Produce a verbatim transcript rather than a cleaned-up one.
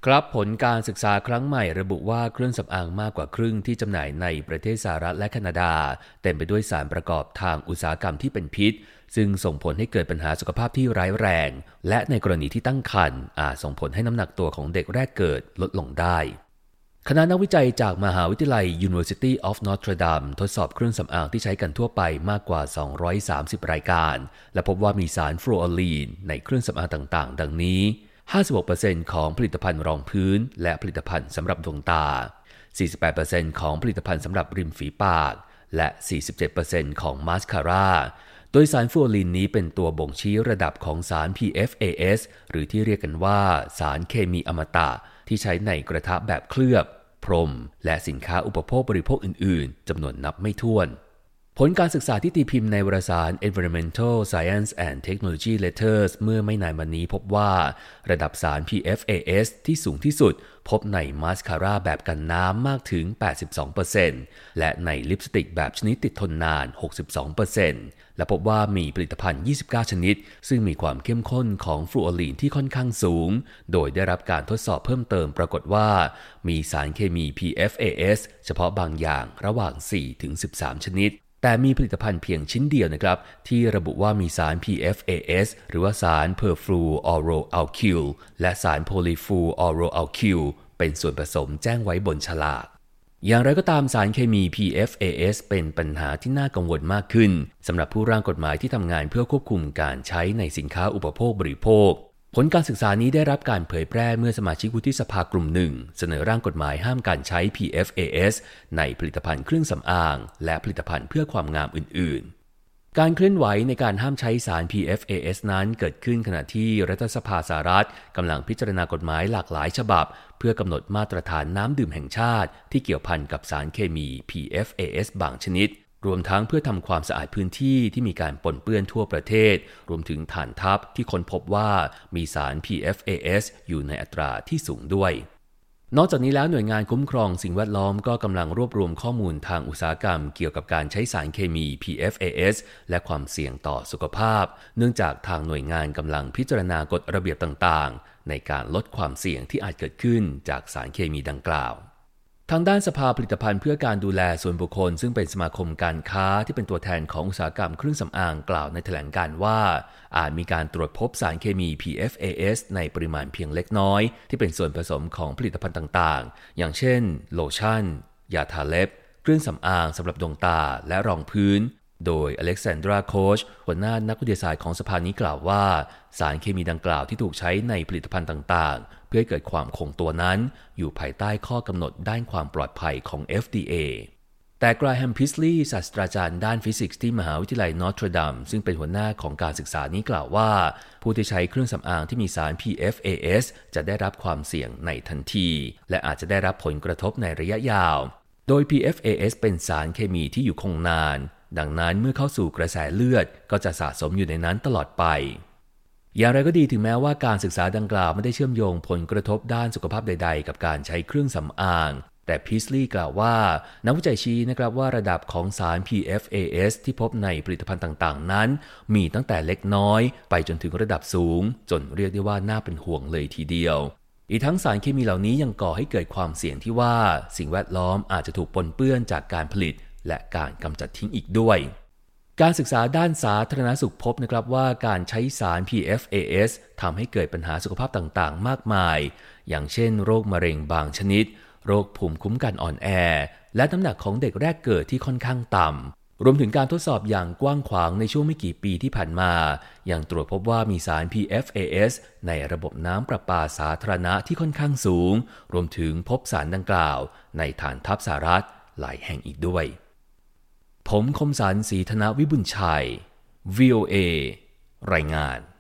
ครับผลการศึกษาครั้งใหม่ระบุว่าเครื่องสำอางมากกว่าครึ่งที่จำหน่ายในประเทศสหรัฐและแคนาดาเต็มไปด้วยสารประกอบทางอุตสาหกรรมที่เป็นพิษซึ่งส่งผลให้เกิดปัญหาสุขภาพที่ร้ายแรงและในกรณีที่ตั้งครรภ์อาจส่งผลให้น้ำหนักตัวของเด็กแรกเกิดลดลงได้คณะนักวิจัยจากมหาวิทยาลัย University of Notre Dame ทดสอบเครื่องสำอางที่ใช้กันทั่วไปมากกว่าสองร้อยสามสิบรายการและพบว่ามีสารฟลูออรีนในเครื่องสำอางต่างๆดังนี้ห้าสิบหกเปอร์เซ็นต์ ของผลิตภัณฑ์รองพื้นและผลิตภัณฑ์สำหรับดวงตา สี่สิบแปดเปอร์เซ็นต์ ของผลิตภัณฑ์สำหรับริมฝีปากและ สี่สิบเจ็ดเปอร์เซ็นต์ ของมาสคาร่าโดยสารฟลูออรีนนี้เป็นตัวบ่งชี้ระดับของสาร พี เอฟ เอ เอส หรือที่เรียกกันว่าสารเคมีอมตะที่ใช้ในกระทะแบบเคลือบพรมและสินค้าอุปโภคบริโภคอื่นๆจำนวนนับไม่ถ้วนผลการศึกษาที่ตีพิมพ์ในวารสาร Environmental Science and Technology Letters เมื่อไม่นานมานี้พบว่าระดับสาร พี เอฟ เอ เอส ที่สูงที่สุดพบในมาสคาร่าแบบกันน้ำมากถึง แปดสิบสองเปอร์เซ็นต์ และในลิปสติกแบบชนิดติดทนนาน หกสิบสองเปอร์เซ็นต์ และพบว่ามีผลิตภัณฑ์ ยี่สิบเก้า ชนิดซึ่งมีความเข้มข้นของฟลูออรีนที่ค่อนข้างสูงโดยได้รับการทดสอบเพิ่มเติมปรากฏว่ามีสารเคมี พี เอฟ เอ เอส เฉพาะบางอย่างระหว่าง สี่ถึงสิบสาม ชนิดแต่มีผลิตภัณฑ์เพียงชิ้นเดียวนะครับที่ระบุว่ามีสาร พี เอฟ เอ เอส หรือว่าสาร perfluoroalkyl และสาร polyfluoroalkyl เป็นส่วนผสมแจ้งไว้บนฉลากอย่างไรก็ตามสารเคมี พี เอฟ เอ เอส เป็นปัญหาที่น่ากังวลมากขึ้นสำหรับผู้ร่างกฎหมายที่ทำงานเพื่อควบคุมการใช้ในสินค้าอุปโภคบริโภคผลการศึกษานี้ได้รับการเผยแพร่เมื่อสมาชิกวุฒิสภากลุ่มหนึ่งเสนอร่างกฎหมายห้ามการใช้ พี เอฟ เอ เอส ในผลิตภัณฑ์เครื่องสำอางและผลิตภัณฑ์เพื่อความงามอื่นๆการเคลื่อนไหวในการห้ามใช้สาร พี เอฟ เอ เอส นั้นเกิดขึ้นขณะที่รัฐสภาสหรัฐกำลังพิจารณากฎหมายหลากหลายฉบับเพื่อกำหนดมาตรฐานน้ำดื่มแห่งชาติที่เกี่ยวพันกับสารเคมี พี เอฟ เอ เอส บางชนิดรวมทั้งเพื่อทำความสะอาดพื้นที่ที่มีการปนเปื้อนทั่วประเทศรวมถึงฐานทัพที่ค้นพบว่ามีสาร พี เอฟ เอ เอส อยู่ในอัตราที่สูงด้วยนอกจากนี้แล้วหน่วยงานคุ้มครองสิ่งแวดล้อมก็กำลังรวบรวมข้อมูลทางอุตสาหกรรมเกี่ยวกับการใช้สารเคมี พี เอฟ เอ เอส และความเสี่ยงต่อสุขภาพเนื่องจากทางหน่วยงานกำลังพิจารณากฎระเบียบต่างๆในการลดความเสี่ยงที่อาจเกิดขึ้นจากสารเคมีดังกล่าวทางด้านสภาผลิตภัณฑ์เพื่อการดูแลส่วนบุคคลซึ่งเป็นสมาคมการค้าที่เป็นตัวแทนของอุตสาหกรรมเครื่องสำอางกล่าวในแถลงการณ์ว่าอาจมีการตรวจพบสารเคมี พี เอฟ เอ เอส ในปริมาณเพียงเล็กน้อยที่เป็นส่วนผสมของผลิตภัณฑ์ต่างๆอย่างเช่นโลชั่นยาทาเล็บเครื่องสำอางสำหรับดวงตาและรองพื้นโดยอเล็กซานดราโคชหัวหน้านักวิทยาศาสตร์ของสภานี้กล่าวว่าสารเคมีดังกล่าวที่ถูกใช้ในผลิตภัณฑ์ต่างๆเพื่อให้เกิดความคงตัวนั้นอยู่ภายใต้ข้อกำหนดด้านความปลอดภัยของ เอฟ ดี เอ แต่กราแฮมพิสลีย์ศาสตราจารย์ด้านฟิสิกส์ที่มหาวิทยาลัยนอร์ทรดัมซึ่งเป็นหัวหน้าของการศึกษานี้กล่าวว่าผู้ที่ใช้เครื่องสำอางที่มีสาร พี เอฟ เอ เอส จะได้รับความเสี่ยงในทันทีและอาจจะได้รับผลกระทบในระยะยาวโดย พี เอฟ เอ เอส เป็นสารเคมีที่อยู่คงนานดังนั้นเมื่อเข้าสู่กระแสเลือดก็จะสะสมอยู่ในนั้นตลอดไปอย่างไรก็ดีถึงแม้ว่าการศึกษาดังกล่าวไม่ได้เชื่อมโยงผลกระทบด้านสุขภาพใดๆกับการใช้เครื่องสำอางแต่พิสลีย์กล่าวว่านักวิจัยชี้นะครับว่าระดับของสาร พี เอฟ เอ เอส ที่พบในผลิตภัณฑ์ต่างๆนั้นมีตั้งแต่เล็กน้อยไปจนถึงระดับสูงจนเรียกได้ว่าน่าเป็นห่วงเลยทีเดียวอีกทั้งสารเคมีเหล่านี้ยังก่อให้เกิดความเสี่ยงที่ว่าสิ่งแวดล้อมอาจจะถูกปนเปื้อนจากการผลิตและการกำจัดทิ้งอีกด้วยการศึกษาด้านสาธารณสุขพบนะครับว่าการใช้สาร พี เอฟ เอ เอส ทำให้เกิดปัญหาสุขภาพต่างๆมากมายอย่างเช่นโรคมะเร็งบางชนิดโรคภูมิคุ้มกันอ่อนแอและน้ำหนักของเด็กแรกเกิดที่ค่อนข้างต่ำรวมถึงการทดสอบอย่างกว้างขวางในช่วงไม่กี่ปีที่ผ่านมายังตรวจพบว่ามีสาร พี เอฟ เอ เอส ในระบบน้ำประปาสาธารณะที่ค่อนข้างสูงรวมถึงพบสารดังกล่าวในฐานทัพสหรัฐหลายแห่งอีกด้วยผมคมสันต์ ศรีธนวิบุญชัย วี โอ เอ รายงาน